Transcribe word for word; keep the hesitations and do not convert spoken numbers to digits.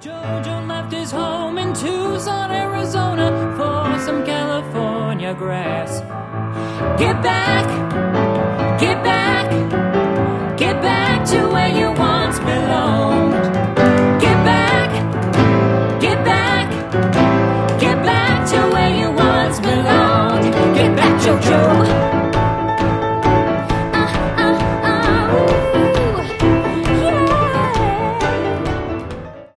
Jojo left his home in Tucson, Arizona for some California grass. Get back!